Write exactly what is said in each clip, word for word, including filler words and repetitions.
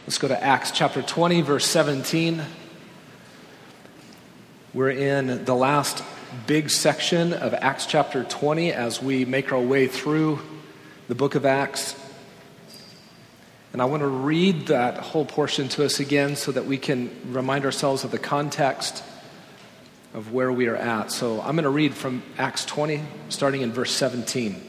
Let's go to Acts chapter twenty, verse seventeen. We're in the last big section of Acts chapter twenty as we make our way through the book of Acts. And I want to read that whole portion to us again so that we can remind ourselves of the context of where we are at. So I'm going to read from Acts twenty, starting in verse seventeen.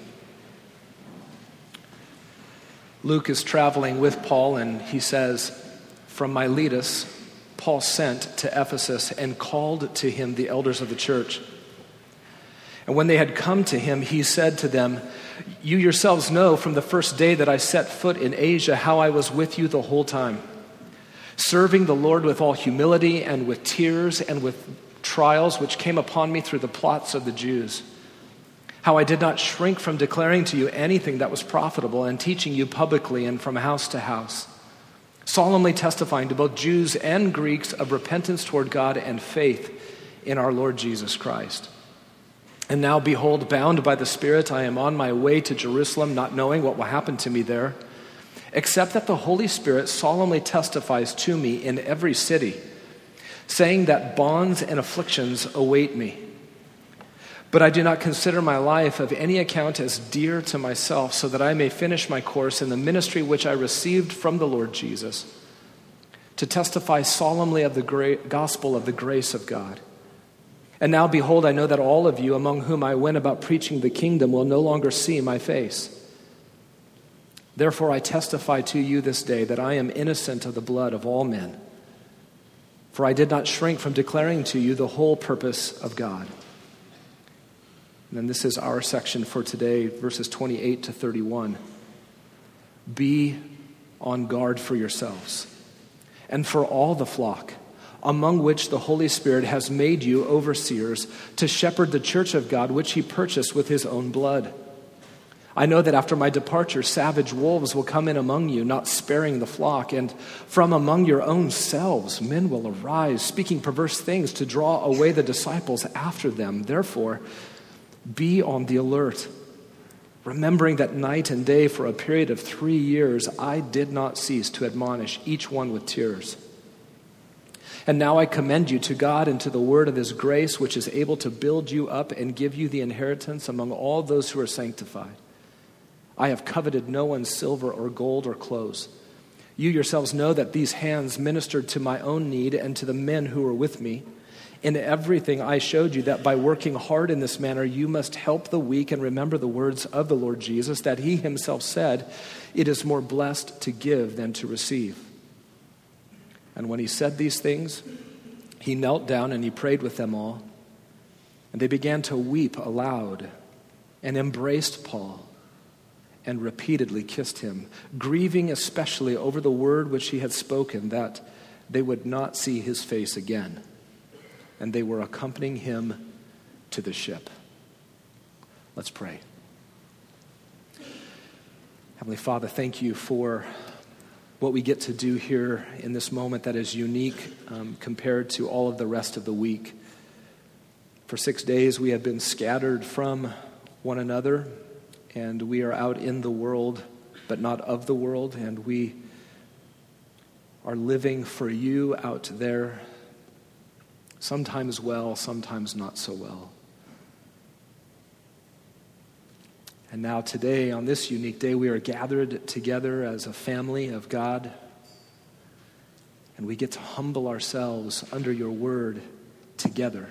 Luke is traveling with Paul, and he says, "From Miletus, Paul sent to Ephesus and called to him the elders of the church. And when they had come to him, he said to them, 'You yourselves know from the first day that I set foot in Asia how I was with you the whole time, serving the Lord with all humility and with tears and with trials which came upon me through the plots of the Jews. How I did not shrink from declaring to you anything that was profitable and teaching you publicly and from house to house, solemnly testifying to both Jews and Greeks of repentance toward God and faith in our Lord Jesus Christ. And now, behold, bound by the Spirit, I am on my way to Jerusalem, not knowing what will happen to me there, except that the Holy Spirit solemnly testifies to me in every city, saying that bonds and afflictions await me. But I do not consider my life of any account as dear to myself, so that I may finish my course in the ministry which I received from the Lord Jesus, to testify solemnly of the great gospel of the grace of God. And now, behold, I know that all of you among whom I went about preaching the kingdom will no longer see my face. Therefore I testify to you this day that I am innocent of the blood of all men. For I did not shrink from declaring to you the whole purpose of God.'" And then this is our section for today, verses twenty-eight to thirty-one. "Be on guard for yourselves and for all the flock, among which the Holy Spirit has made you overseers to shepherd the church of God, which he purchased with his own blood. I know that after my departure, savage wolves will come in among you, not sparing the flock, and from among your own selves men will arise, speaking perverse things to draw away the disciples after them. Therefore, be on the alert, remembering that night and day for a period of three years I did not cease to admonish each one with tears. And now I commend you to God and to the word of his grace, which is able to build you up and give you the inheritance among all those who are sanctified. I have coveted no one's silver or gold or clothes. You yourselves know that these hands ministered to my own need and to the men who were with me. In everything I showed you that by working hard in this manner, you must help the weak and remember the words of the Lord Jesus, that he himself said, 'It is more blessed to give than to receive.' And when he said these things, he knelt down and he prayed with them all. And they began to weep aloud and embraced Paul and repeatedly kissed him, grieving especially over the word which he had spoken, that they would not see his face again. And they were accompanying him to the ship." Let's pray. Heavenly Father, thank you for what we get to do here in this moment that is unique um, compared to all of the rest of the week. For six days we have been scattered from one another, and we are out in the world, but not of the world, and we are living for you out there, sometimes well, sometimes not so well. And now today, on this unique day, we are gathered together as a family of God, and we get to humble ourselves under your word together.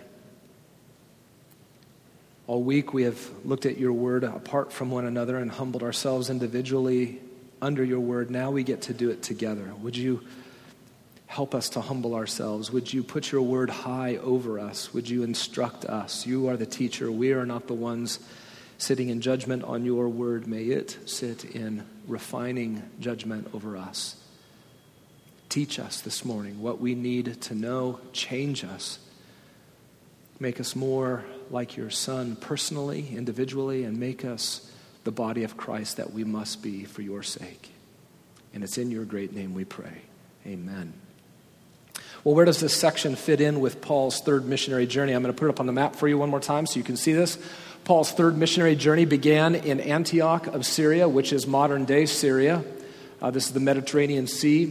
All week we have looked at your word apart from one another and humbled ourselves individually under your word. Now we get to do it together. Would you help us to humble ourselves? Would you put your word high over us? Would you instruct us? You are the teacher. We are not the ones sitting in judgment on your word. May it sit in refining judgment over us. Teach us this morning what we need to know. Change us. Make us more like your Son personally, individually, and make us the body of Christ that we must be for your sake. And it's in your great name we pray. Amen. Well, where does this section fit in with Paul's third missionary journey? I'm going to put it up on the map for you one more time so you can see this. Paul's third missionary journey began in Antioch of Syria, which is modern-day Syria. Uh, this is the Mediterranean Sea.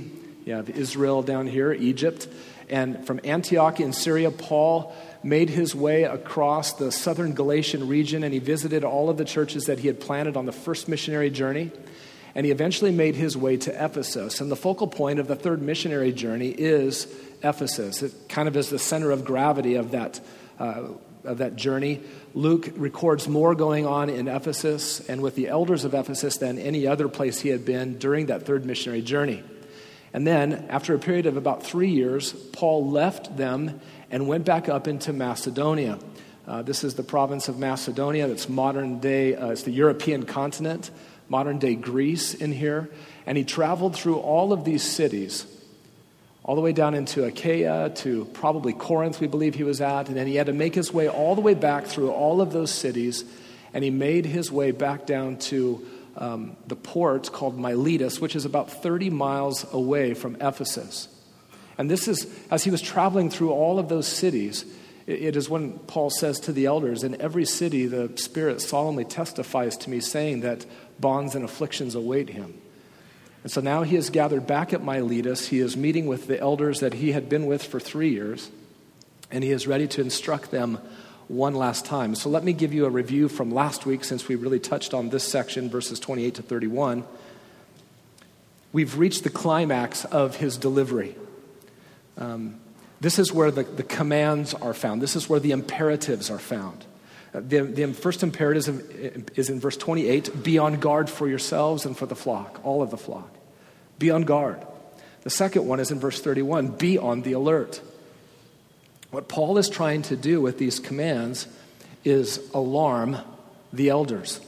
You have Israel down here, Egypt. And from Antioch in Syria, Paul made his way across the southern Galatian region, and he visited all of the churches that he had planted on the first missionary journey. And he eventually made his way to Ephesus. And the focal point of the third missionary journey is Ephesus. It kind of is the center of gravity of that, uh, of that journey. Luke records more going on in Ephesus and with the elders of Ephesus than any other place he had been during that third missionary journey. And then, after a period of about three years, Paul left them and went back up into Macedonia. Uh, this is the province of Macedonia. That's modern day, uh, it's the European continent, modern day Greece in here. And he traveled through all of these cities, all the way down into Achaia to probably Corinth, we believe he was at. And then he had to make his way all the way back through all of those cities. And he made his way back down to Um, the port called Miletus, which is about thirty miles away from Ephesus. And this is, as he was traveling through all of those cities, it, it is when Paul says to the elders, in every city the Spirit solemnly testifies to me, saying that bonds and afflictions await him. And so now he is gathered back at Miletus. He is meeting with the elders that he had been with for three years, and he is ready to instruct them one last time. So let me give you a review from last week, since we really touched on this section, verses twenty-eight to thirty-one. We've reached the climax of his delivery. Um, this is where the, the commands are found. This is where the imperatives are found. Uh, the, the first imperative is in verse twenty-eight, be on guard for yourselves and for the flock, all of the flock. Be on guard. The second one is in verse thirty-one, be on the alert. What Paul is trying to do with these commands is alarm the elders.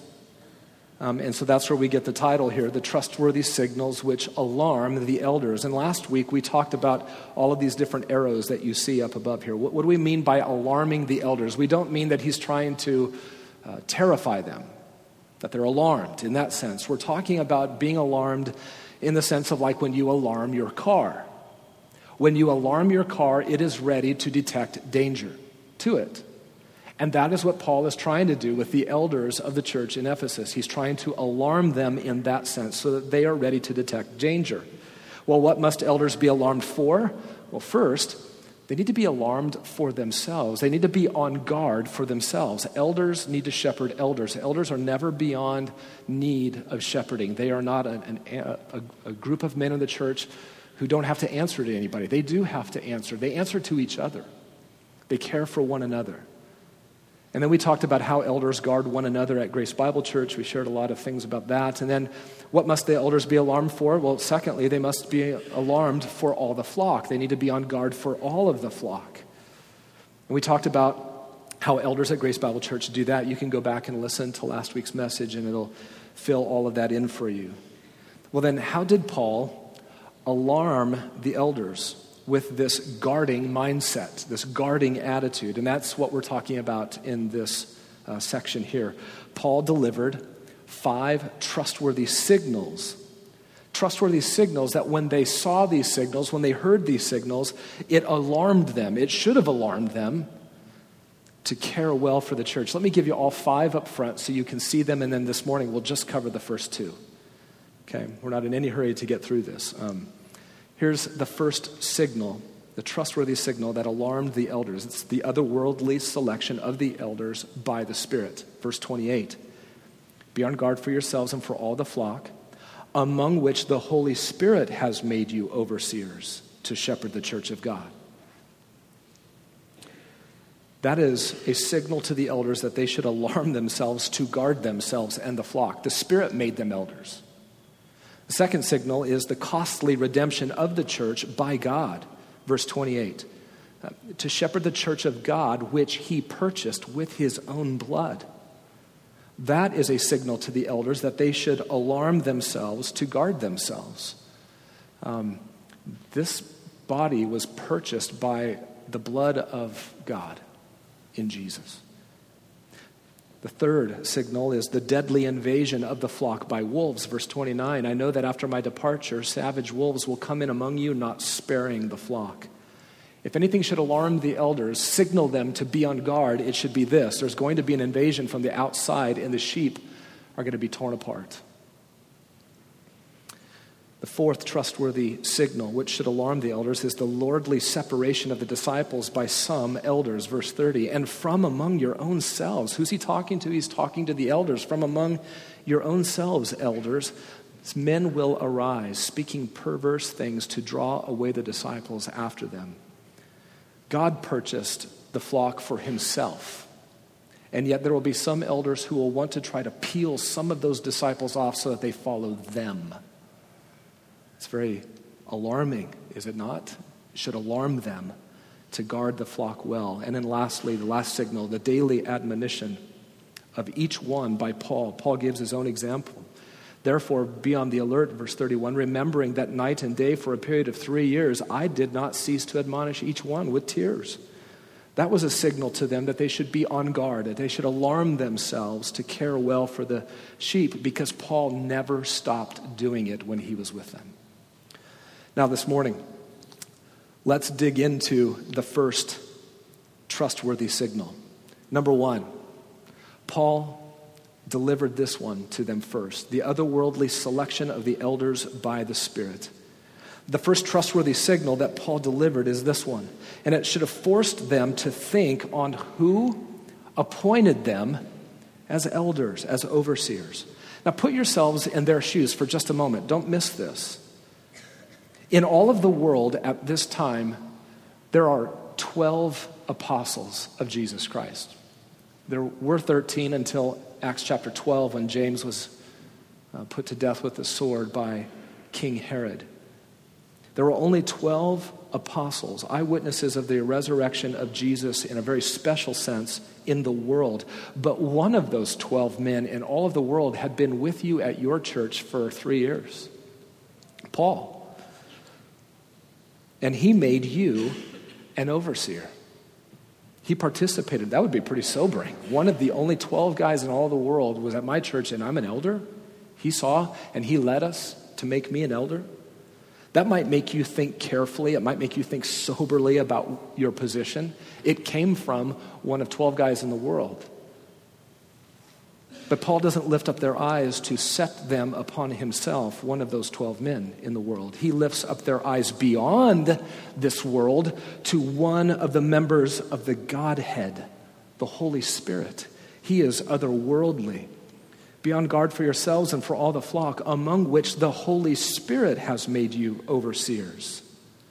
Um, and so that's where we get the title here, The Trustworthy Signals Which Alarm the Elders. And last week we talked about all of these different arrows that you see up above here. What, what do we mean by alarming the elders? We don't mean that he's trying to uh, terrify them, that they're alarmed in that sense. We're talking about being alarmed in the sense of like when you alarm your car. When you alarm your car, it is ready to detect danger to it. And that is what Paul is trying to do with the elders of the church in Ephesus. He's trying to alarm them in that sense so that they are ready to detect danger. Well, what must elders be alarmed for? Well, first, they need to be alarmed for themselves. They need to be on guard for themselves. Elders need to shepherd elders. Elders are never beyond need of shepherding. They are not an, an, a, a group of men in the church who don't have to answer to anybody. They do have to answer. They answer to each other. They care for one another. And then we talked about how elders guard one another at Grace Bible Church. We shared a lot of things about that. And then what must the elders be alarmed for? Well, secondly, they must be alarmed for all the flock. They need to be on guard for all of the flock. And we talked about how elders at Grace Bible Church do that. You can go back and listen to last week's message, and it'll fill all of that in for you. Well, then, how did Paul alarm the elders with this guarding mindset, this guarding attitude? And that's what we're talking about in this uh, section here. Paul delivered five trustworthy signals. Trustworthy signals that when they saw these signals, when they heard these signals, it alarmed them. It should have alarmed them to care well for the church. Let me give you all five up front so you can see them, and then this morning we'll just cover the first two. Okay, we're not in any hurry to get through this. Um, here's the first signal, the trustworthy signal that alarmed the elders. It's the otherworldly selection of the elders by the Spirit. Verse twenty-eight, be on guard for yourselves and for all the flock, among which the Holy Spirit has made you overseers to shepherd the church of God. That is a signal to the elders that they should alarm themselves to guard themselves and the flock. The Spirit made them elders. The second signal is the costly redemption of the church by God. Verse twenty-eight, uh, to shepherd the church of God, which he purchased with his own blood. That is a signal to the elders that they should alarm themselves to guard themselves. Um, this body was purchased by the blood of God in Jesus. The third signal is the deadly invasion of the flock by wolves. Verse twenty-nine, I know that after my departure, savage wolves will come in among you, not sparing the flock. If anything should alarm the elders, signal them to be on guard, it should be this. There's going to be an invasion from the outside, and the sheep are going to be torn apart. The fourth trustworthy signal, which should alarm the elders, is the lordly separation of the disciples by some elders. Verse thirty, and from among your own selves. Who's he talking to? He's talking to the elders. From among your own selves, elders, men will arise, speaking perverse things to draw away the disciples after them. God purchased the flock for himself. And yet there will be some elders who will want to try to peel some of those disciples off so that they follow them. It's very alarming, is it not? It should alarm them to guard the flock well. And then lastly, the last signal, the daily admonition of each one by Paul. Paul gives his own example. Therefore, be on the alert, verse thirty-one, remembering that night and day for a period of three years, I did not cease to admonish each one with tears. That was a signal to them that they should be on guard, that they should alarm themselves to care well for the sheep, because Paul never stopped doing it when he was with them. Now this morning, let's dig into the first trustworthy signal. Number one, Paul delivered this one to them first, the otherworldly selection of the elders by the Spirit. The first trustworthy signal that Paul delivered is this one, and it should have forced them to think on who appointed them as elders, as overseers. Now put yourselves in their shoes for just a moment. Don't miss this. In all of the world at this time, there are twelve apostles of Jesus Christ. There were thirteen until Acts chapter twelve, when James was uh, put to death with the sword by King Herod. There were only twelve apostles, eyewitnesses of the resurrection of Jesus in a very special sense in the world. But one of those twelve men in all of the world had been with you at your church for three years. Paul. And he made you an overseer. He participated. That would be pretty sobering. One of the only twelve guys in all the world was at my church, and I'm an elder. He saw, and he led us to make me an elder. That might make you think carefully. It might make you think soberly about your position. It came from one of twelve guys in the world. But Paul doesn't lift up their eyes to set them upon himself, one of those twelve men in the world. He lifts up their eyes beyond this world to one of the members of the Godhead, the Holy Spirit. He is otherworldly. Be on guard for yourselves and for all the flock, among which the Holy Spirit has made you overseers.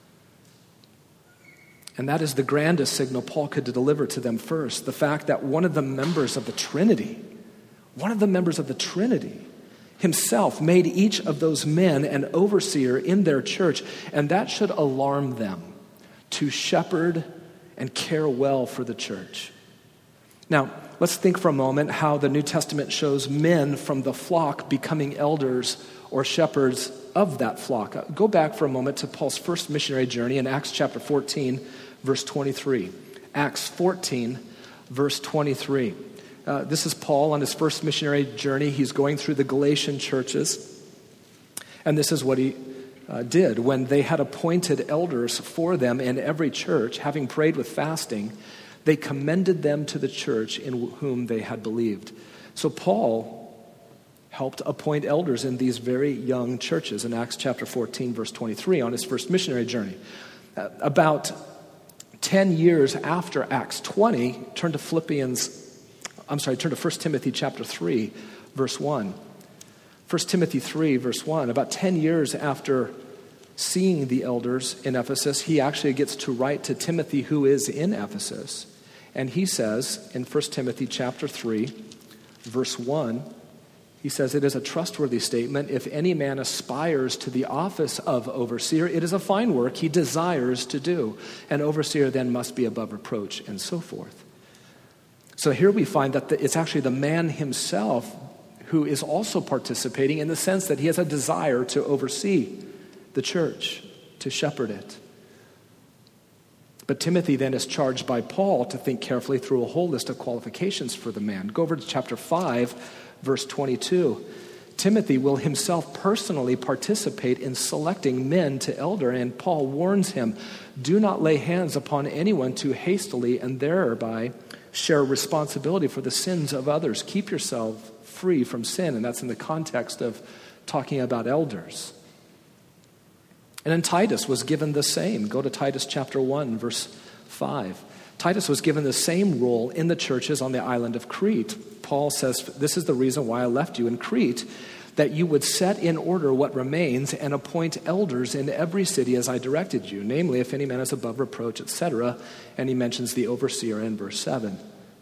And that is the grandest signal Paul could deliver to them first, the fact that one of the members of the Trinity, one of the members of the Trinity himself made each of those men an overseer in their church, and that should alarm them to shepherd and care well for the church. Now, let's think for a moment how the New Testament shows men from the flock becoming elders or shepherds of that flock. Go back for a moment to Paul's first missionary journey in Acts chapter fourteen, verse twenty-three. Acts fourteen, verse twenty-three. Uh, this is Paul on his first missionary journey. He's going through the Galatian churches. And this is what he uh, did. When they had appointed elders for them in every church, having prayed with fasting, they commended them to the church in whom they had believed. So Paul helped appoint elders in these very young churches in Acts chapter fourteen, verse twenty-three, on his first missionary journey. Uh, about ten years after Acts twenty, turn to Philippians I'm sorry, turn to First Timothy chapter three, verse one. First Timothy three, verse one. About ten years after seeing the elders in Ephesus, he actually gets to write to Timothy, who is in Ephesus. And he says in First Timothy chapter three, verse one, he says, it is a trustworthy statement. If any man aspires to the office of overseer, it is a fine work he desires to do. An overseer then must be above reproach, and so forth. So here we find that the, it's actually the man himself who is also participating, in the sense that he has a desire to oversee the church, to shepherd it. But Timothy then is charged by Paul to think carefully through a whole list of qualifications for the man. Go over to chapter five, verse twenty-two. Timothy will himself personally participate in selecting men to elder, and Paul warns him, do not lay hands upon anyone too hastily and thereby share responsibility for the sins of others. Keep yourself free from sin, and that's in the context of talking about elders. And then Titus was given the same. Go to Titus chapter one, verse five. Titus was given the same role in the churches on the island of Crete. Paul says, this is the reason why I left you in Crete, that you would set in order what remains and appoint elders in every city as I directed you, namely, if any man is above reproach, et cetera. And he mentions the overseer in verse seven.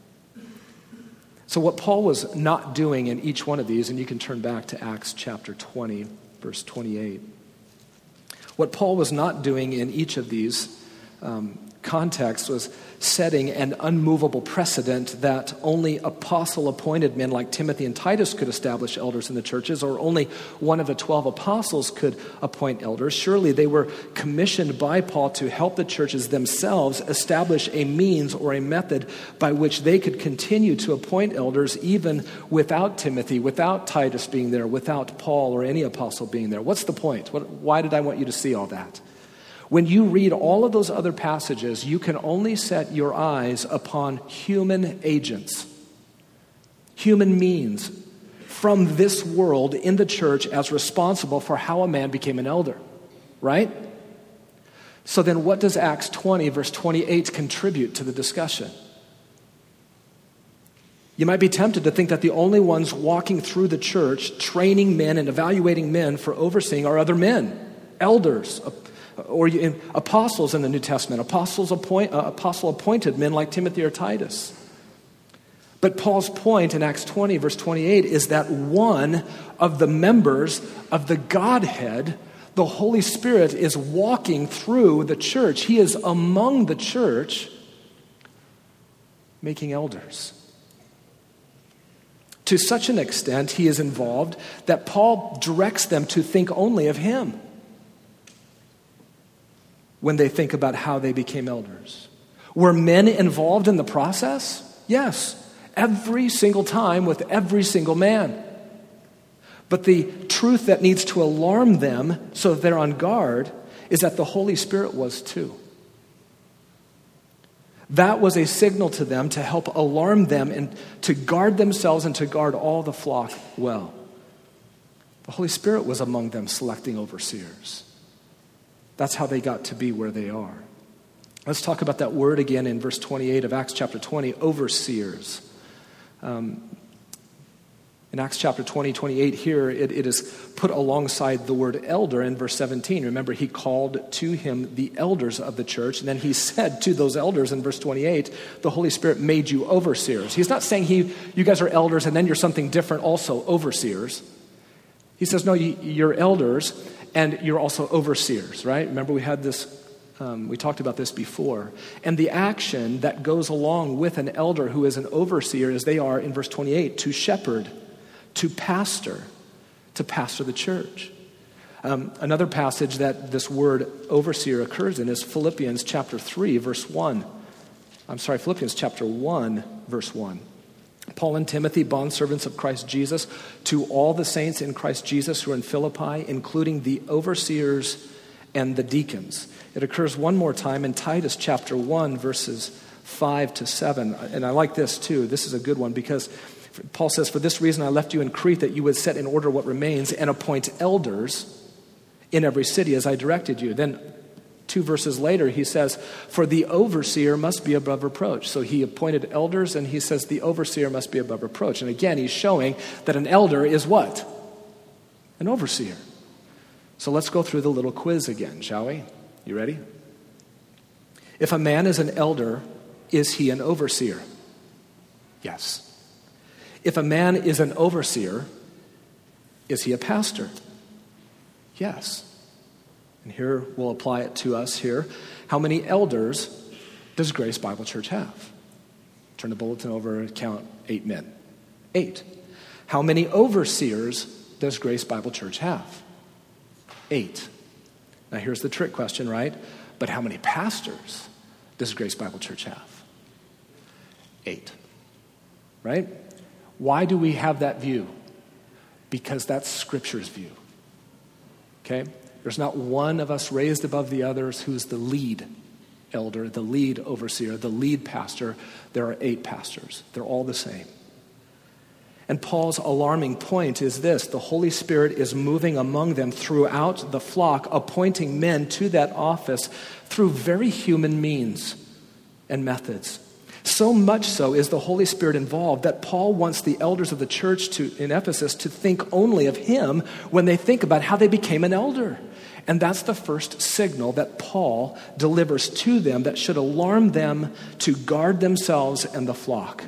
So what Paul was not doing in each one of these, and you can turn back to Acts chapter twenty, verse twenty-eight. What Paul was not doing in each of these um, contexts was setting an unmovable precedent that only apostle-appointed men like Timothy and Titus could establish elders in the churches, or only one of the twelve apostles could appoint elders. Surely they were commissioned by Paul to help the churches themselves establish a means or a method by which they could continue to appoint elders even without Timothy, without Titus being there, without Paul or any apostle being there. What's the point? What, why did I want you to see all that? When you read all of those other passages, you can only set your eyes upon human agents, human means from this world in the church as responsible for how a man became an elder, right? So then what does Acts twenty, verse twenty-eight contribute to the discussion? You might be tempted to think that the only ones walking through the church, training men and evaluating men for overseeing are other men, elders, or in apostles in the New Testament, apostles appoint, uh, apostle appointed men like Timothy or Titus. But Paul's point in Acts twenty, verse twenty-eight, is that one of the members of the Godhead, the Holy Spirit, is walking through the church. He is among the church, making elders. To such an extent, he is involved that Paul directs them to think only of him when they think about how they became elders. Were men involved in the process? Yes, every single time with every single man. But the truth that needs to alarm them so that they're on guard is that the Holy Spirit was too. That was a signal to them to help alarm them and to guard themselves and to guard all the flock well. The Holy Spirit was among them selecting overseers. That's how they got to be where they are. Let's talk about that word again in verse twenty-eight of Acts chapter twenty, overseers. Um, in Acts chapter twenty, twenty-eight here, it, it is put alongside the word elder in verse seventeen. Remember, he called to him the elders of the church, and then he said to those elders in verse twenty-eight, the Holy Spirit made you overseers. He's not saying he, you guys are elders and then you're something different also, overseers. He says, no, you, you're elders, and you're also overseers, right? Remember we had this, um, we talked about this before. And the action that goes along with an elder who is an overseer is they are, in verse twenty-eight, to shepherd, to pastor, to pastor the church. Um, another passage that this word overseer occurs in is Philippians chapter three, verse one. I'm sorry, Philippians chapter one, verse one. Paul and Timothy, bondservants of Christ Jesus, to all the saints in Christ Jesus who are in Philippi, including the overseers and the deacons. It occurs one more time in Titus chapter one, verses five to seven. And I like this too. This is a good one because Paul says, for this reason I left you in Crete, that you would set in order what remains and appoint elders in every city as I directed you. Then two verses later, he says, for the overseer must be above reproach. So he appointed elders, and he says the overseer must be above reproach. And again, he's showing that an elder is what? An overseer. So let's go through the little quiz again, shall we? You ready? If a man is an elder, is he an overseer? Yes. If a man is an overseer, is he a pastor? Yes. And here we'll apply it to us here. How many elders does Grace Bible Church have? Turn the bulletin over and count eight men. Eight. How many overseers does Grace Bible Church have? Eight. Now here's the trick question, right? But how many pastors does Grace Bible Church have? Eight. Right? Why do we have that view? Because that's Scripture's view. Okay? There's not one of us raised above the others who's the lead elder, the lead overseer, the lead pastor. There are eight pastors. They're all the same. And Paul's alarming point is this: the Holy Spirit is moving among them throughout the flock, appointing men to that office through very human means and methods. So much so is the Holy Spirit involved that Paul wants the elders of the church to, in Ephesus to think only of him when they think about how they became an elder. And that's the first signal that Paul delivers to them that should alarm them to guard themselves and the flock.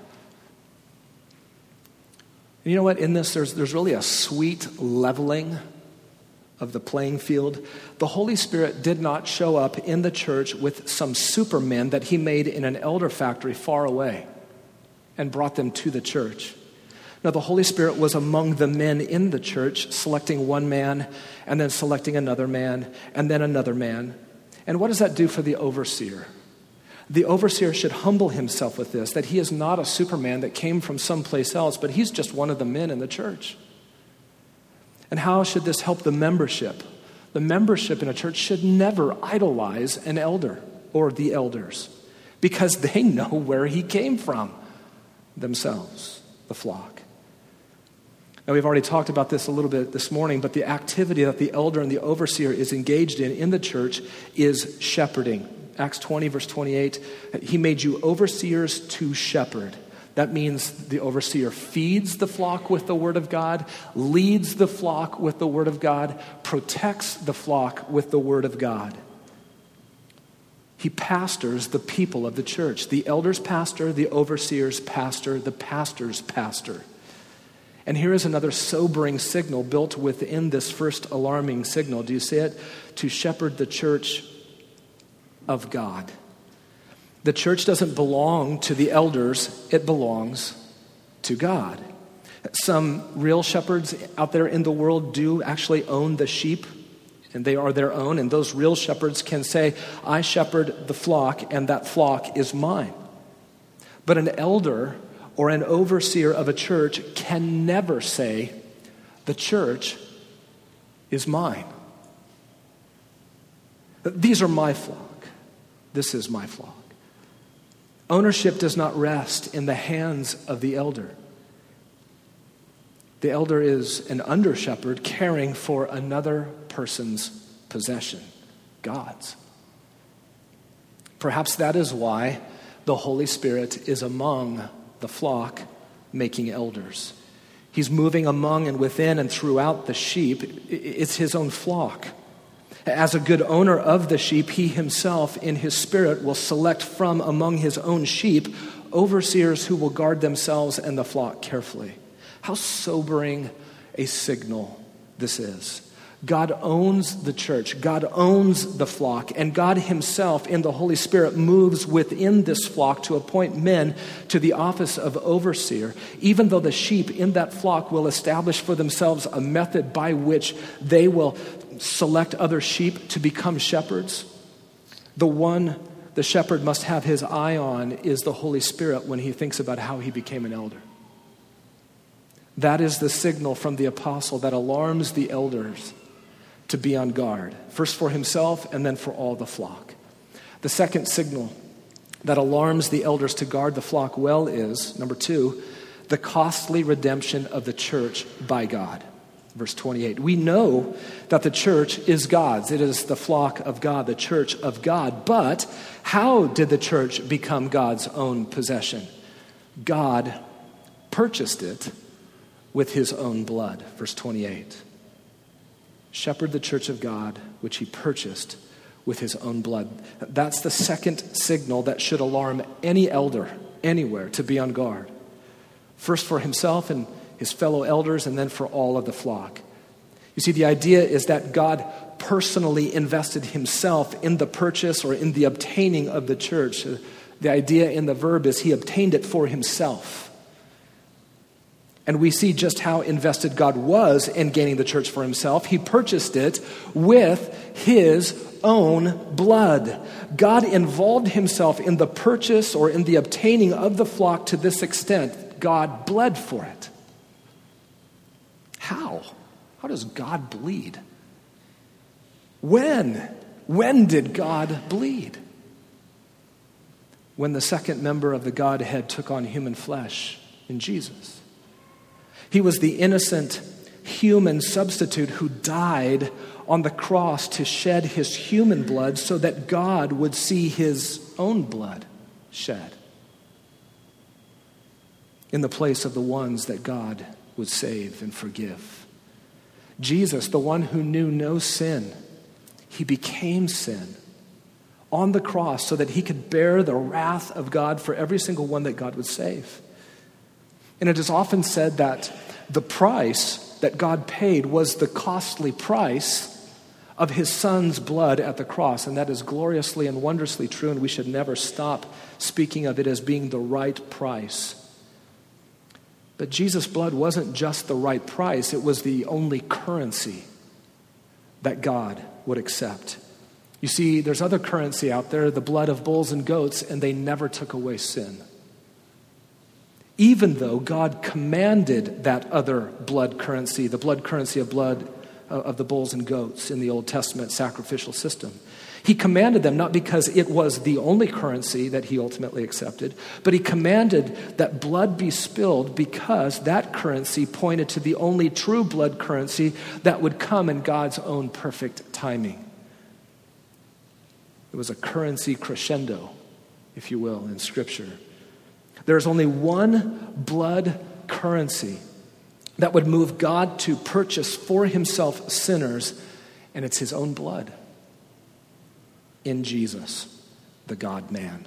And you know what? In this, there's, there's really a sweet leveling of the playing field. The Holy Spirit did not show up in the church with some supermen that he made in an elder factory far away and brought them to the church. No, the Holy Spirit was among the men in the church, selecting one man and then selecting another man and then another man. And what does that do for the overseer? The overseer should humble himself with this, that he is not a superman that came from someplace else, but he's just one of the men in the church. And how should this help the membership? The membership in a church should never idolize an elder or the elders, because they know where he came from themselves, the flock. Now, we've already talked about this a little bit this morning, but the activity that the elder and the overseer is engaged in in the church is shepherding. Acts twenty, verse twenty-eight, he made you overseers to shepherd. That means the overseer feeds the flock with the word of God, leads the flock with the word of God, protects the flock with the word of God. He pastors the people of the church. The elders pastor, the overseers pastor, the pastors pastor. And here is another sobering signal built within this first alarming signal. Do you see it? To shepherd the church of God. The church doesn't belong to the elders, it belongs to God. Some real shepherds out there in the world do actually own the sheep, and they are their own, and those real shepherds can say, I shepherd the flock, and that flock is mine. But an elder or an overseer of a church can never say, the church is mine. These are my flock. This is my flock. Ownership does not rest in the hands of the elder. The elder is an under shepherd caring for another person's possession, God's. Perhaps that is why the Holy Spirit is among the flock, making elders. He's moving among and within and throughout the sheep. It's his own flock. As a good owner of the sheep, he himself in his spirit will select from among his own sheep overseers who will guard themselves and the flock carefully. How sobering a signal this is. God owns the church. God owns the flock. And God himself in the Holy Spirit moves within this flock to appoint men to the office of overseer, even though the sheep in that flock will establish for themselves a method by which they will select other sheep to become shepherds. The one the shepherd must have his eye on is the Holy Spirit when he thinks about how he became an elder. That is the signal from the apostle that alarms the elders to be on guard, first for himself and then for all the flock. The second signal that alarms the elders to guard the flock well is, number two, the costly redemption of the church by God. Verse twenty-eight, we know that the church is God's. It is the flock of God, the church of God. But how did the church become God's own possession? God purchased it with his own blood. Verse twenty-eight, shepherd the church of God, which he purchased with his own blood. That's the second signal that should alarm any elder anywhere to be on guard. First for himself and his fellow elders, and then for all of the flock. You see, the idea is that God personally invested himself in the purchase or in the obtaining of the church. The idea in the verb is he obtained it for himself. And we see just how invested God was in gaining the church for himself. He purchased it with his own blood. God involved himself in the purchase or in the obtaining of the flock to this extent. God bled for it. How? How does God bleed? When? When did God bleed? When the second member of the Godhead took on human flesh in Jesus. He was the innocent human substitute who died on the cross to shed his human blood so that God would see his own blood shed in the place of the ones that God would save and forgive. Jesus, the one who knew no sin, he became sin on the cross so that he could bear the wrath of God for every single one that God would save. And it is often said that the price that God paid was the costly price of his son's blood at the cross. And that is gloriously and wondrously true, and we should never stop speaking of it as being the right price. But Jesus' blood wasn't just the right price, it was the only currency that God would accept. You see, there's other currency out there, the blood of bulls and goats, and they never took away sin. Even though God commanded that other blood currency, the blood currency of blood of the bulls and goats in the Old Testament sacrificial system. He commanded them not because it was the only currency that he ultimately accepted, but he commanded that blood be spilled because that currency pointed to the only true blood currency that would come in God's own perfect timing. It was a currency crescendo, if you will, in Scripture. There's only one blood currency that would move God to purchase for himself sinners, and it's his own blood in Jesus, the God-man.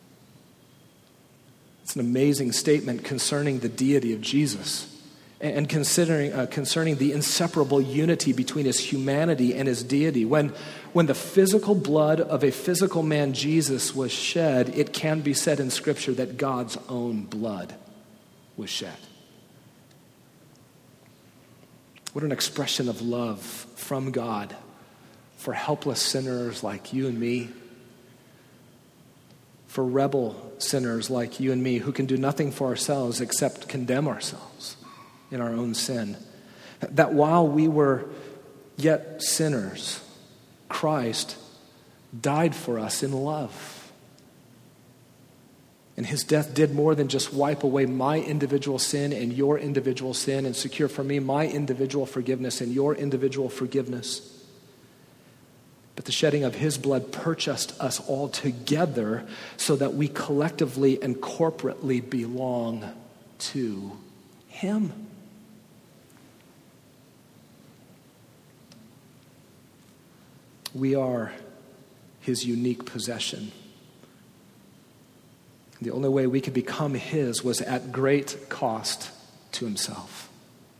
It's an amazing statement concerning the deity of Jesus and considering uh, concerning the inseparable unity between his humanity and his deity. When, when the physical blood of a physical man, Jesus, was shed, it can be said in Scripture that God's own blood was shed. What an expression of love from God for helpless sinners like you and me, for rebel sinners like you and me who can do nothing for ourselves except condemn ourselves in our own sin. That while we were yet sinners, Christ died for us in love. And his death did more than just wipe away my individual sin and your individual sin and secure for me my individual forgiveness and your individual forgiveness. But the shedding of his blood purchased us all together so that we collectively and corporately belong to him. We are his unique possession. The only way we could become his was at great cost to himself.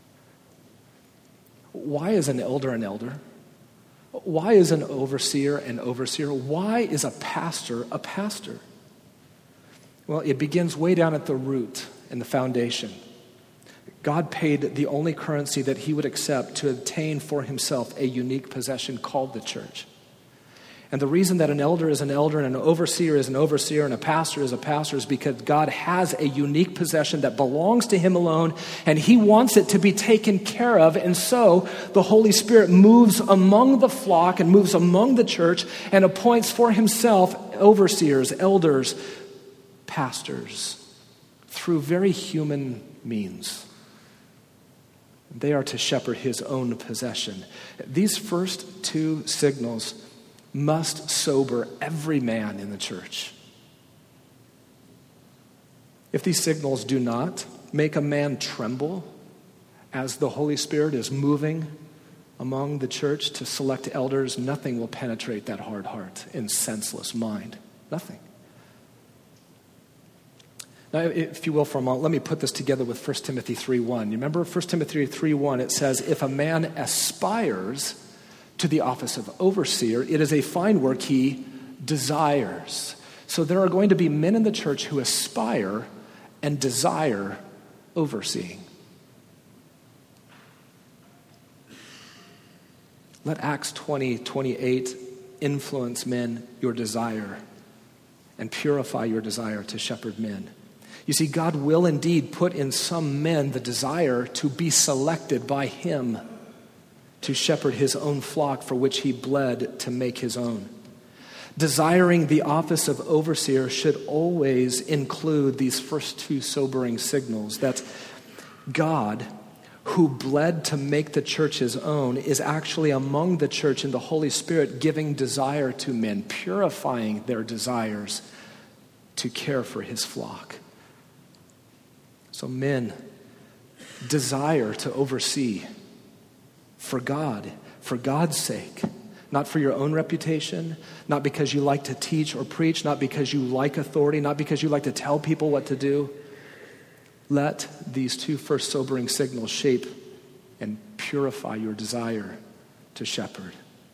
Why is an elder an elder? Why is an overseer an overseer? Why is a pastor a pastor? Well, it begins way down at the root and the foundation. God paid the only currency that he would accept to obtain for himself a unique possession called the church. And the reason that an elder is an elder and an overseer is an overseer and a pastor is a pastor is because God has a unique possession that belongs to him alone, and he wants it to be taken care of. And so the Holy Spirit moves among the flock and moves among the church and appoints for himself overseers, elders, pastors through very human means. They are to shepherd his own possession. These first two signals must sober every man in the church. If these signals do not make a man tremble as the Holy Spirit is moving among the church to select elders, nothing will penetrate that hard heart and senseless mind. Nothing. Now, if you will, for a moment, let me put this together with First Timothy three one. You remember First Timothy three one, it says, if a man aspires to the office of overseer, it is a fine work he desires. So there are going to be men in the church who aspire and desire overseeing. Let Acts twenty twenty-eight influence men, your desire, and purify your desire to shepherd men. You see, God will indeed put in some men the desire to be selected by him to shepherd his own flock for which he bled to make his own. Desiring the office of overseer should always include these first two sobering signals, that God who bled to make the church his own, is actually among the church in the Holy Spirit, giving desire to men, purifying their desires to care for his flock. So men, desire to oversee for God, for God's sake, not for your own reputation, not because you like to teach or preach, not because you like authority, not because you like to tell people what to do. Let these two first sobering signals shape and purify your desire to shepherd.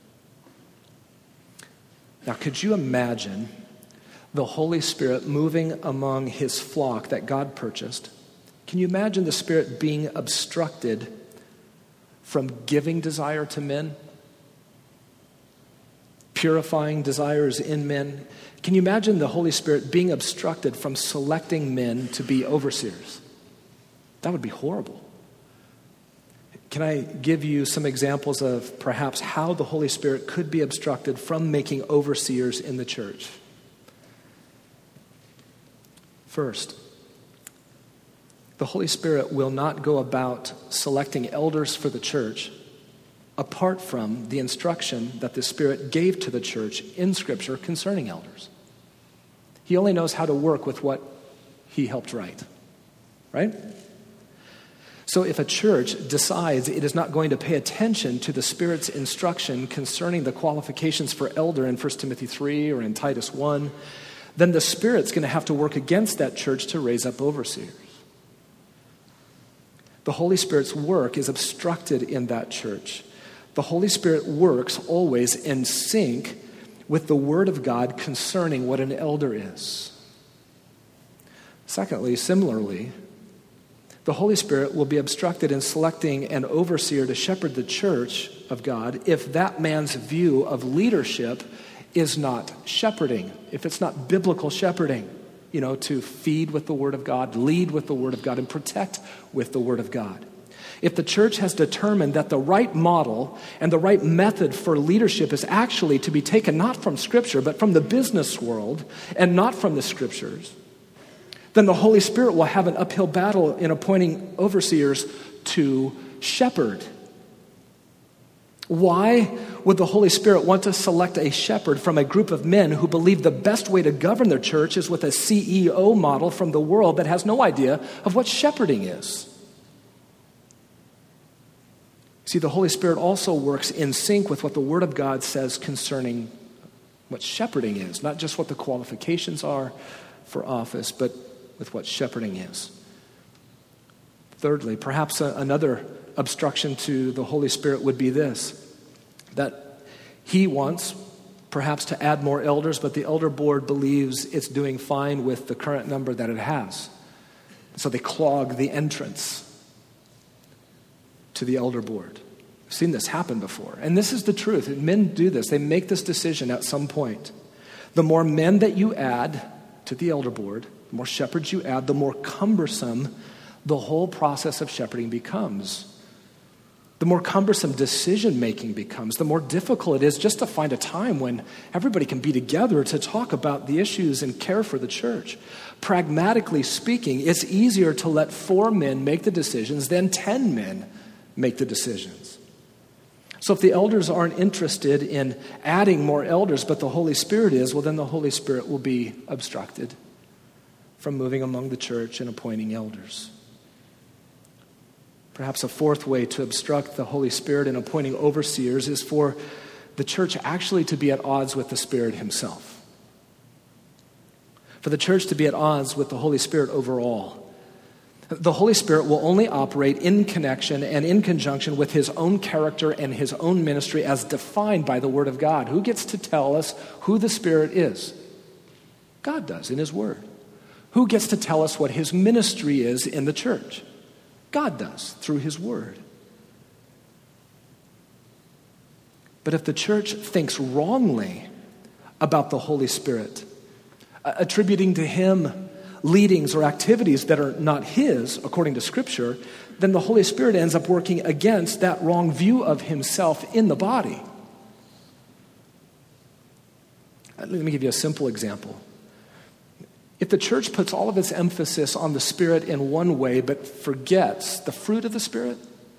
Now, could you imagine the Holy Spirit moving among his flock that God purchased? Can you imagine the Spirit being obstructed from giving desire to men? Purifying desires in men? Can you imagine the Holy Spirit being obstructed from selecting men to be overseers? That would be horrible. Can I give you some examples of perhaps how the Holy Spirit could be obstructed from making overseers in the church? First, the Holy Spirit will not go about selecting elders for the church apart from the instruction that the Spirit gave to the church in Scripture concerning elders. He only knows how to work with what he helped write, right? So if a church decides it is not going to pay attention to the Spirit's instruction concerning the qualifications for elder in First Timothy three or in Titus one, then the Spirit's going to have to work against that church to raise up overseers. The Holy Spirit's work is obstructed in that church. The Holy Spirit works always in sync with the Word of God concerning what an elder is. Secondly, similarly, the Holy Spirit will be obstructed in selecting an overseer to shepherd the church of God if that man's view of leadership is not shepherding, if it's not biblical shepherding, you know, to feed with the Word of God, lead with the Word of God, and protect with the Word of God. If the church has determined that the right model and the right method for leadership is actually to be taken not from Scripture, but from the business world and not from the Scriptures, then the Holy Spirit will have an uphill battle in appointing overseers to shepherd. Why would the Holy Spirit want to select a shepherd from a group of men who believe the best way to govern their church is with a C E O model from the world that has no idea of what shepherding is? See, the Holy Spirit also works in sync with what the Word of God says concerning what shepherding is, not just what the qualifications are for office, but with what shepherding is. Thirdly, perhaps a, another obstruction to the Holy Spirit would be this, that he wants perhaps to add more elders, but the elder board believes it's doing fine with the current number that it has. So they clog the entrance to the elder board. I've seen this happen before. And this is the truth. Men do this. They make this decision at some point. The more men that you add to the elder board, the more shepherds you add, the more cumbersome the whole process of shepherding becomes. The more cumbersome decision-making becomes, the more difficult it is just to find a time when everybody can be together to talk about the issues and care for the church. Pragmatically speaking, it's easier to let four men make the decisions than ten men make the decisions. So if the elders aren't interested in adding more elders, but the Holy Spirit is, well, then the Holy Spirit will be obstructed from moving among the church and appointing elders. Perhaps a fourth way to obstruct the Holy Spirit in appointing overseers is for the church actually to be at odds with the Spirit himself. For the church to be at odds with the Holy Spirit overall. The Holy Spirit will only operate in connection and in conjunction with his own character and his own ministry as defined by the Word of God. Who gets to tell us who the Spirit is? God does in his Word. Who gets to tell us what his ministry is in the church? God does through his Word. But if the church thinks wrongly about the Holy Spirit, attributing to him leadings or activities that are not his, according to Scripture, then the Holy Spirit ends up working against that wrong view of himself in the body. Let me give you a simple example. If the church puts all of its emphasis on the Spirit in one way but forgets the fruit of the Spirit,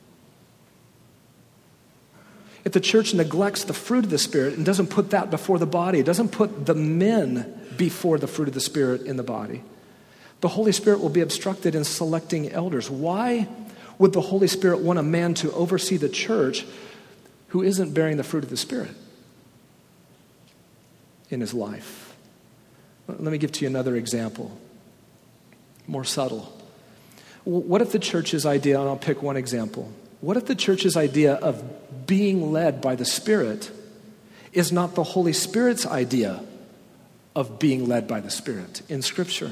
if the church neglects the fruit of the Spirit and doesn't put that before the body, doesn't put the men before the fruit of the Spirit in the body, the Holy Spirit will be obstructed in selecting elders. Why would the Holy Spirit want a man to oversee the church who isn't bearing the fruit of the Spirit in his life? Let me give to you another example, more subtle. What if the church's idea, and I'll pick one example, what if the church's idea of being led by the Spirit is not the Holy Spirit's idea of being led by the Spirit in Scripture?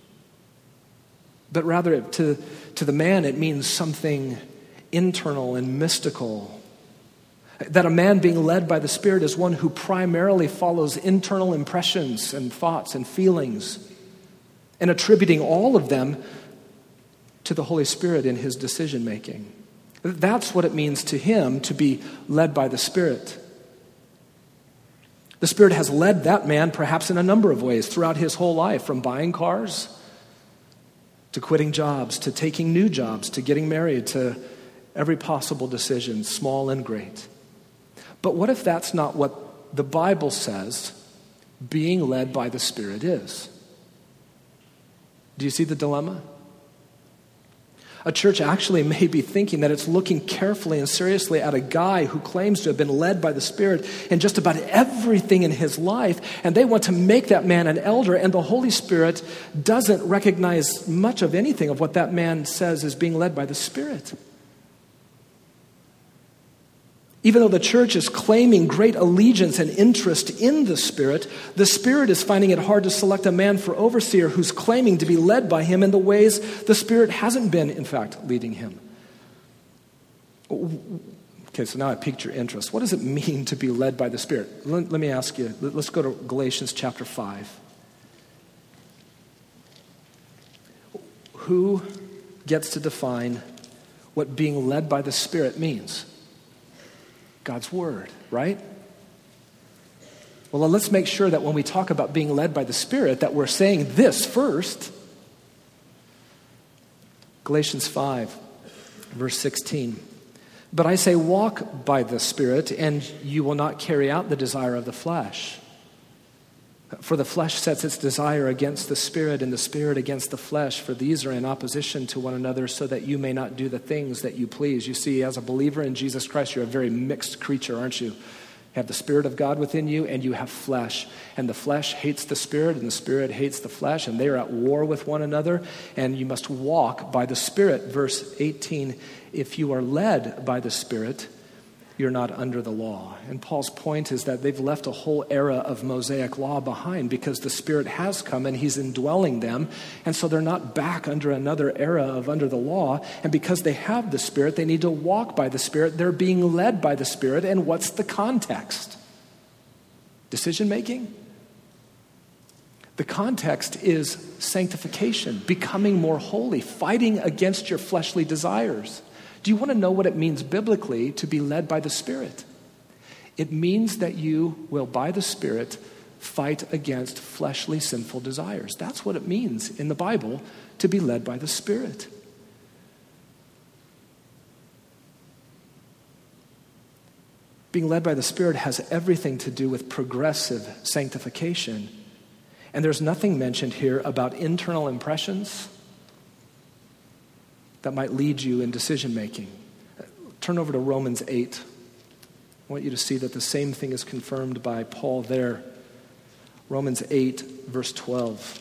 But rather, to, to the man, it means something internal and mystical. That a man being led by the Spirit is one who primarily follows internal impressions and thoughts and feelings and attributing all of them to the Holy Spirit in his decision making. That's what it means to him to be led by the Spirit. The Spirit has led that man perhaps in a number of ways throughout his whole life, from buying cars to quitting jobs, to taking new jobs, to getting married, to every possible decision, small and great. But what if that's not what the Bible says being led by the Spirit is? Do you see the dilemma? A church actually may be thinking that it's looking carefully and seriously at a guy who claims to have been led by the Spirit in just about everything in his life, and they want to make that man an elder, and the Holy Spirit doesn't recognize much of anything of what that man says is being led by the Spirit. Even though the church is claiming great allegiance and interest in the Spirit, the Spirit is finding it hard to select a man for overseer who's claiming to be led by him in the ways the Spirit hasn't been, in fact, leading him. Okay, so now I piqued your interest. What does it mean to be led by the Spirit? Let, let me ask you. Let's go to Galatians chapter five. Who gets to define what being led by the Spirit means? God's Word, right? Well, then let's make sure that when we talk about being led by the Spirit, that we're saying this first. Galatians five, verse sixteen. But I say, walk by the Spirit, and you will not carry out the desire of the flesh. For the flesh sets its desire against the Spirit, and the Spirit against the flesh, for these are in opposition to one another, so that you may not do the things that you please. You see, as a believer in Jesus Christ, you're a very mixed creature, aren't you? You have the Spirit of God within you, and you have flesh. And the flesh hates the Spirit, and the Spirit hates the flesh, and they are at war with one another, and you must walk by the Spirit. Verse eighteen, if you are led by the Spirit, you're not under the law. And Paul's point is that they've left a whole era of Mosaic law behind because the Spirit has come and he's indwelling them. And so they're not back under another era of under the law. And because they have the Spirit, they need to walk by the Spirit. They're being led by the Spirit. And what's the context? Decision making? The context is sanctification, becoming more holy, fighting against your fleshly desires. Do you want to know what it means biblically to be led by the Spirit? It means that you will, by the Spirit, fight against fleshly sinful desires. That's what it means in the Bible to be led by the Spirit. Being led by the Spirit has everything to do with progressive sanctification. And there's nothing mentioned here about internal impressions that might lead you in decision making. Turn over to Romans eight. I want you to see that the same thing is confirmed by Paul there. Romans eight, verse twelve.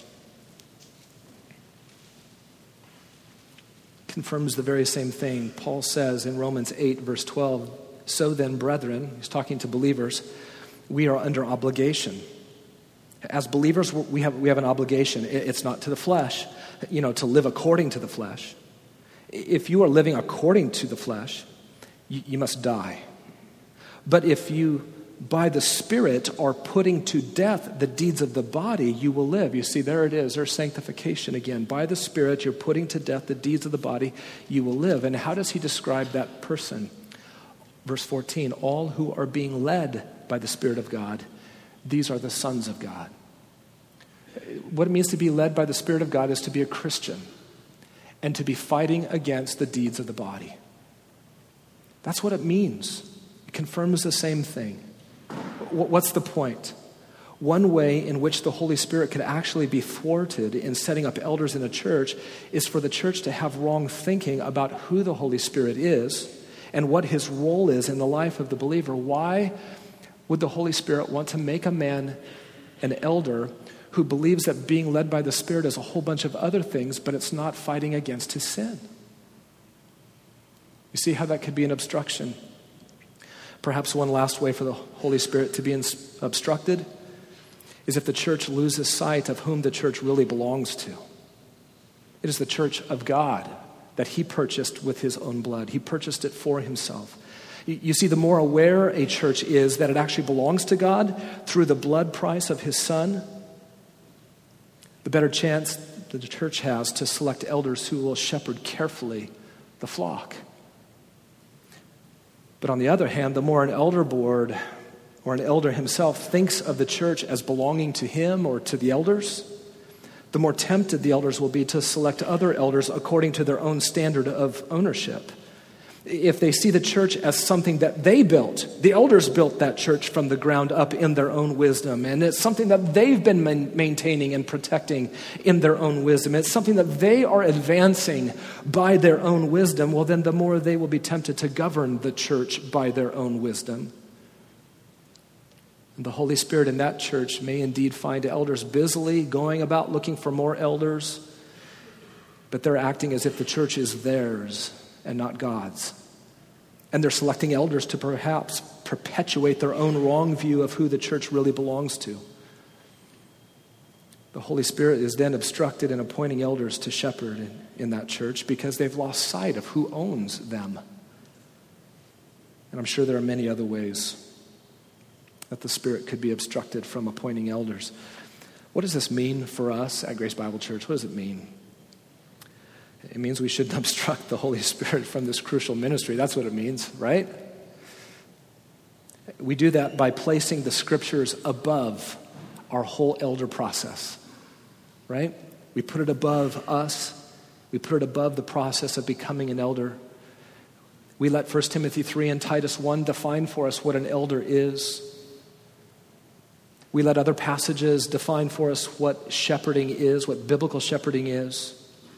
Confirms the very same thing. Paul says in Romans eight, verse twelve, so then, brethren, he's talking to believers, we are under obligation. As believers, we have, we have an obligation. It's not to the flesh, you know, to live according to the flesh. If you are living according to the flesh, you, you must die. But if you, by the Spirit, are putting to death the deeds of the body, you will live. You see, there it is, there's sanctification again. By the Spirit, you're putting to death the deeds of the body, you will live. And how does he describe that person? Verse fourteen, all who are being led by the Spirit of God, these are the sons of God. What it means to be led by the Spirit of God is to be a Christian and to be fighting against the deeds of the body. That's what it means. It confirms the same thing. What's the point? One way in which the Holy Spirit could actually be thwarted in setting up elders in a church is for the church to have wrong thinking about who the Holy Spirit is and what his role is in the life of the believer. Why would the Holy Spirit want to make a man an elder who believes that being led by the Spirit is a whole bunch of other things, but it's not fighting against his sin? You see how that could be an obstruction? Perhaps one last way for the Holy Spirit to be ins- obstructed is if the church loses sight of whom the church really belongs to. It is the church of God that he purchased with his own blood. He purchased it for himself. You, you see, the more aware a church is that it actually belongs to God through the blood price of his Son, the better chance that the church has to select elders who will shepherd carefully the flock. But on the other hand, the more an elder board or an elder himself thinks of the church as belonging to him or to the elders, the more tempted the elders will be to select other elders according to their own standard of ownership. If they see the church as something that they built, the elders built that church from the ground up in their own wisdom, and it's something that they've been maintaining and protecting in their own wisdom. It's something that they are advancing by their own wisdom. Well, then the more they will be tempted to govern the church by their own wisdom. And the Holy Spirit in that church may indeed find elders busily going about looking for more elders, but they're acting as if the church is theirs and not God's. And they're selecting elders to perhaps perpetuate their own wrong view of who the church really belongs to. The Holy Spirit is then obstructed in appointing elders to shepherd in, in that church because they've lost sight of who owns them. And I'm sure there are many other ways that the Spirit could be obstructed from appointing elders. What does this mean for us at Grace Bible Church? What does it mean? It means we shouldn't obstruct the Holy Spirit from this crucial ministry. That's what it means, right? We do that by placing the Scriptures above our whole elder process, right? We put it above us. We put it above the process of becoming an elder. We let First Timothy three and Titus one define for us what an elder is. We let other passages define for us what shepherding is, what biblical shepherding is.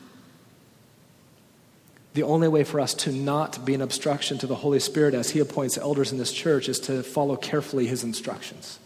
The only way for us to not be an obstruction to the Holy Spirit as he appoints elders in this church is to follow carefully his instructions.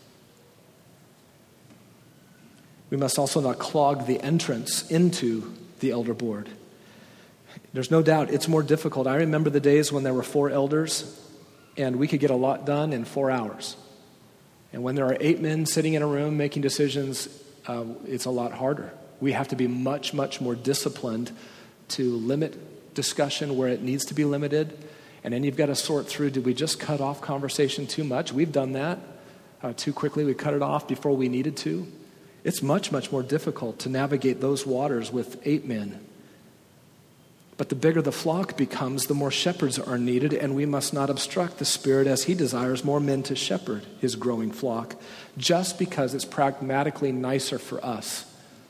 We must also not clog the entrance into the elder board. There's no doubt it's more difficult. I remember the days when there were four elders and we could get a lot done in four hours. And when there are eight men sitting in a room making decisions, uh, it's a lot harder. We have to be much, much more disciplined to limit discussion where it needs to be limited. And then you've got to sort through, did we just cut off conversation too much? We've done that uh, too quickly. We cut it off before we needed to. It's much, much more difficult to navigate those waters with eight men. But the bigger the flock becomes, the more shepherds are needed, and we must not obstruct the Spirit as he desires more men to shepherd his growing flock, just because it's pragmatically nicer for us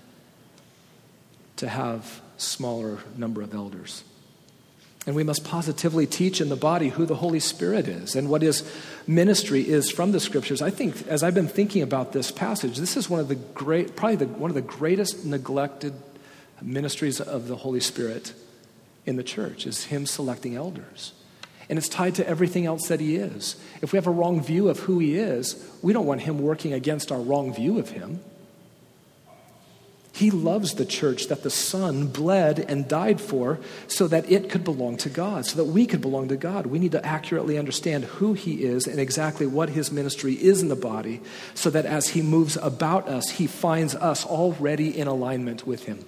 to have smaller number of elders. And we must positively teach in the body who the Holy Spirit is and what his ministry is from the Scriptures. I think, as I've been thinking about this passage, this is one of the great, probably the, one of the greatest neglected ministries of the Holy Spirit in the church, is him selecting elders. And it's tied to everything else that he is. If we have a wrong view of who he is, we don't want him working against our wrong view of him. He loves the church that the Son bled and died for so that it could belong to God, so that we could belong to God. We need to accurately understand who he is and exactly what his ministry is in the body, so that as he moves about us, he finds us already in alignment with him.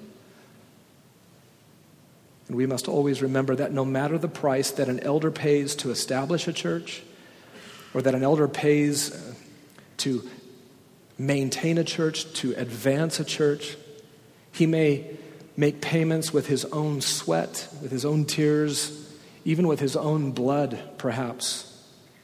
And we must always remember that no matter the price that an elder pays to establish a church, or that an elder pays to maintain a church, to advance a church, he may make payments with his own sweat, with his own tears, even with his own blood, perhaps.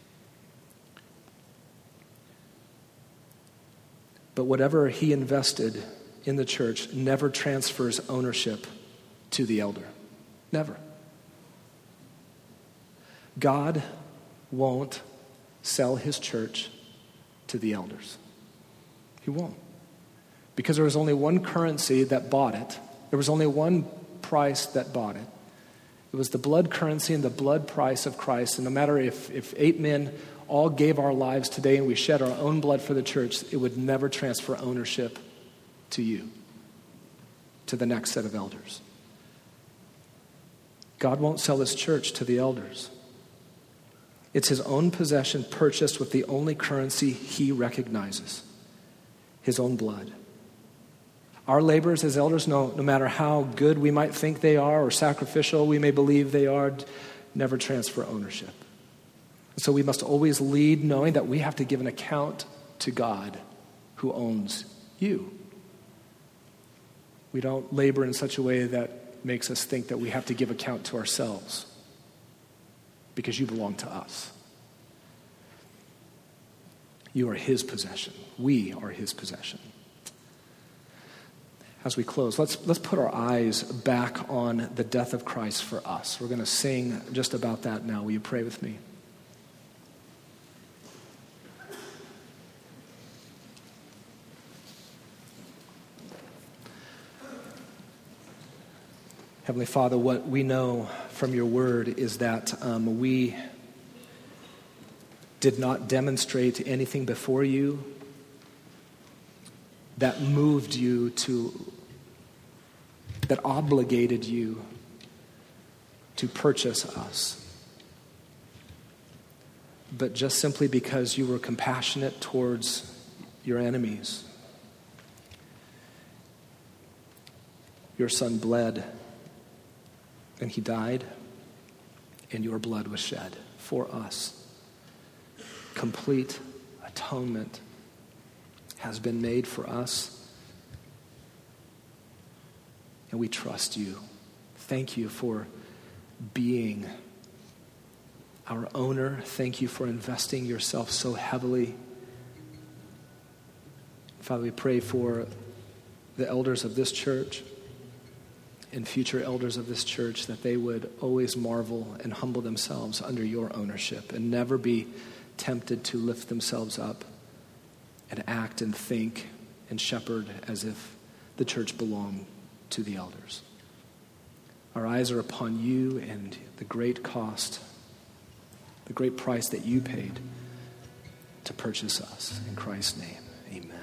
But whatever he invested in the church never transfers ownership to the elder. Never. God won't sell his church to the elders. He won't. Because there was only one currency that bought it. There was only one price that bought it. It was the blood currency and the blood price of Christ. And no matter if, if eight men all gave our lives today and we shed our own blood for the church, it would never transfer ownership to you, to the next set of elders. God won't sell his church to the elders. It's his own possession purchased with the only currency he recognizes, his own blood. Our labors as elders, no, no matter how good we might think they are or sacrificial we may believe they are, never transfer ownership. So we must always lead knowing that we have to give an account to God who owns you. We don't labor in such a way that makes us think that we have to give account to ourselves because you belong to us. You are his possession. We are his possession. As we close, let's let's put our eyes back on the death of Christ for us. We're going to sing just about that now. Will you pray with me? Heavenly Father, what we know from your word is that um, we did not demonstrate anything before you that moved you to, that obligated you to purchase us. But just simply because you were compassionate towards your enemies, your son bled and he died and your blood was shed for us. Complete atonement has been made for us, and we trust you. Thank you for being our owner. Thank you for investing yourself so heavily. Father, we pray for the elders of this church and future elders of this church that they would always marvel and humble themselves under your ownership and never be tempted to lift themselves up and act and think and shepherd as if the church belonged to the elders. Our eyes are upon you and the great cost, the great price that you paid to purchase us. In Christ's name, amen.